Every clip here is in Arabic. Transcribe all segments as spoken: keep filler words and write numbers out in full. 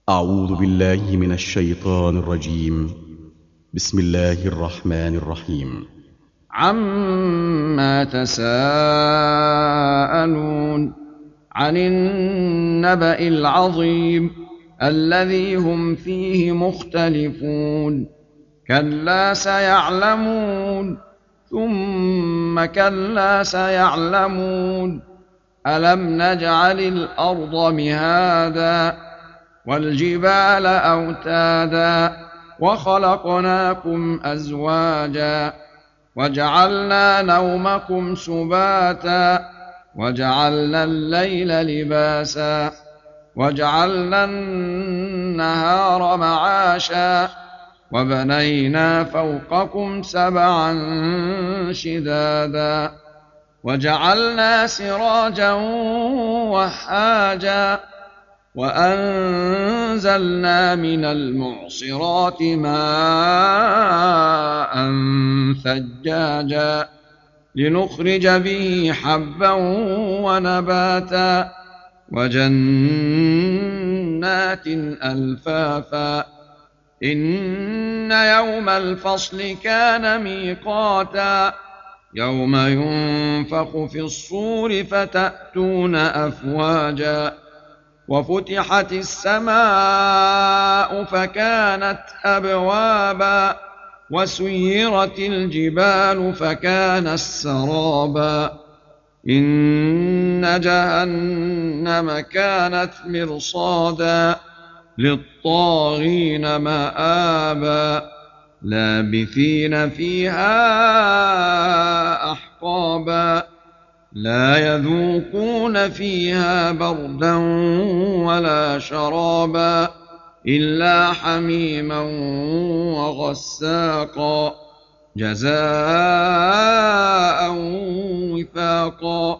أعوذ بالله من الشيطان الرجيم. بسم الله الرحمن الرحيم. عما تساءلون عن النبأ العظيم الذي هم فيه مختلفون كلا سيعلمون ثم كلا سيعلمون ألم نجعل الأرض مهادا والجبال أوتادا وخلقناكم أزواجا وجعلنا نومكم سباتا وجعلنا الليل لباسا وجعلنا النهار معاشا وبنينا فوقكم سبعا شدادا وجعلنا سراجا وهاجا وأنزلنا من المعصرات ماء ثجاجا لنخرج به حبا ونباتا وجنات ألفافا إن يوم الفصل كان ميقاتا يوم ينفخ في الصور فتأتون أفواجا وفتحت السماء فكانت أبوابا وسيرت الجبال فكانت سرابا إن جهنم كانت مرصادا للطاغين مآبا لابثين فيها أحقابا لا يذوقون فيها بردا ولا شرابا إلا حميما وغساقا جزاء وفاقا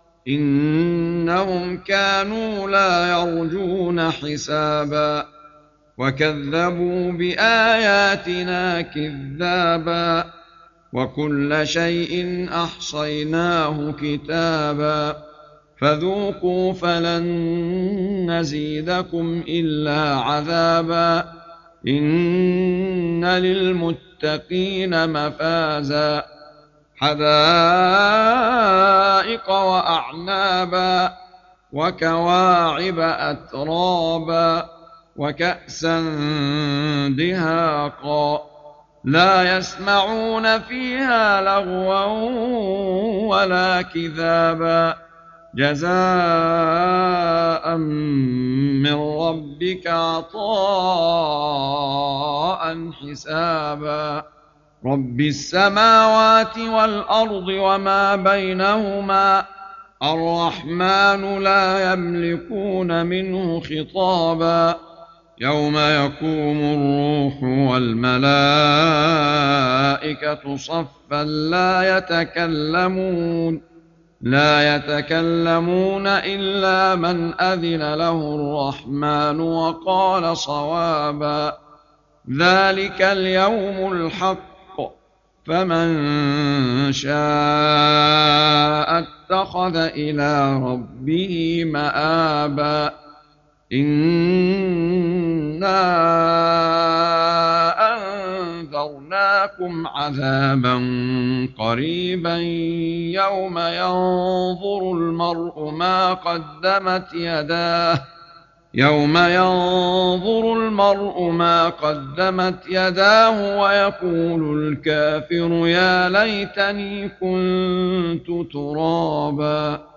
إنهم كانوا لا يرجون حسابا وكذبوا بآياتنا كذابا وكل شيء أحصيناه كتابا فذوقوا فلن نزيدكم إلا عذابا إن للمتقين مفازا حدائق وأعنابا وكواعب أترابا وكأسا دهاقا لا يسمعون فيها لغوا ولا كذابا جزاء من ربك عطاء حسابا رب السماوات والأرض وما بينهما الرحمن لا يملكون منه خطابا يوم يقوم الروح والملائكة صفا لا يتكلمون لا يتكلمون إلا من أذن له الرحمن وقال صوابا ذلك اليوم الحق فمن شاء اتخذ إلى ربه مآبا إنا أنذرناكم عذابا قريبا يوم ينظر المرء ما قدمت يداه يوم ينظر المرء ما قدمت يداه ويقول الكافر يا ليتني كنت ترابا.